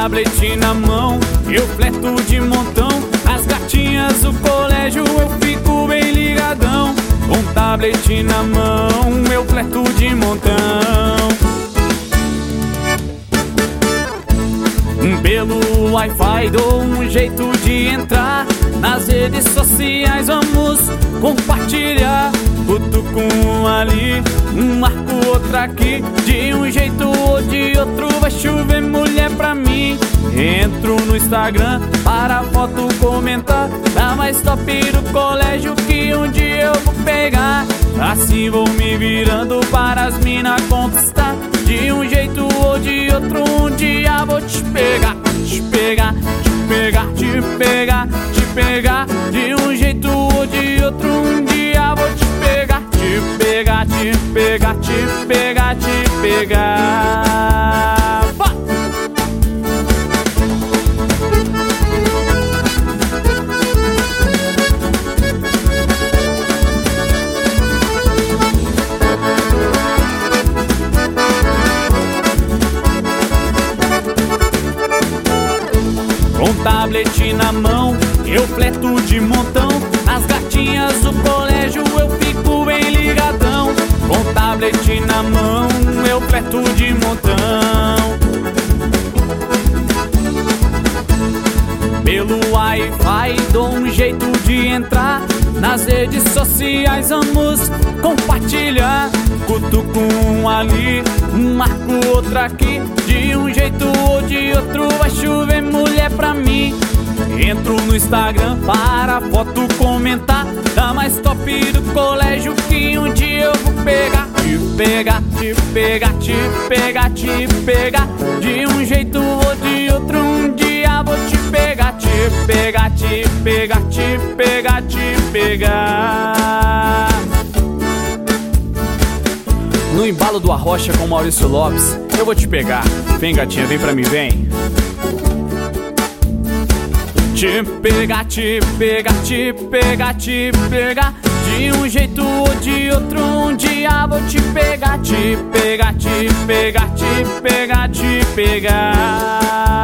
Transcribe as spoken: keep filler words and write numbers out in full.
tablet na mão, eu flerto de montão. As gatinhas do colégio eu fico bem ligadão. Com tablet na mão, eu flerto de montão. Pelo Wi-Fi dou um jeito de entrar nas redes sociais, vamos compartilhar. Cutuco um ali, um marco outro aqui. De um jeito ou de outro vai chover mulher pra mim. Entro no Instagram para a foto comentar da mais top do colégio que um dia eu vou pegar. Assim vou me virando para as mina conquistar. De um jeito ou de outro um dia vou te pegar. Te pegar, te pegar, te pegar, te pegar. De um jeito ou de outro um dia vou te pegar. Te pegar, te pegar, te pegar, te pegar. Vai! Com tablet na mão, eu flerto de montão. As gatinhas do colégio eu fico bem ligadão. Com tablet na mão, eu flerto de montão. Pelo Wi-Fi dou um jeito de entrar nas redes sociais, vamos compartilhar. Cutuco um ali, um marco outro aqui. De um jeito ou de outro vai chover mulher pra mim. Entro no Instagram para a foto comentar da mais top do colégio que um dia eu vou pegar. Te pegar, te pegar, te pegar, te pegar. De um jeito ou de outro um dia vou te pegar. Te pegar, te pegar, te pegar, te pegar. No embalo do Arrocha com Maurício Lopes, eu vou te pegar. Vem gatinha, vem pra mim, vem. Te pegar, te pegar, te pegar, te pegar. De um jeito ou de outro um dia vou te pegar. Te pegar, te pegar, te pegar, te pegar.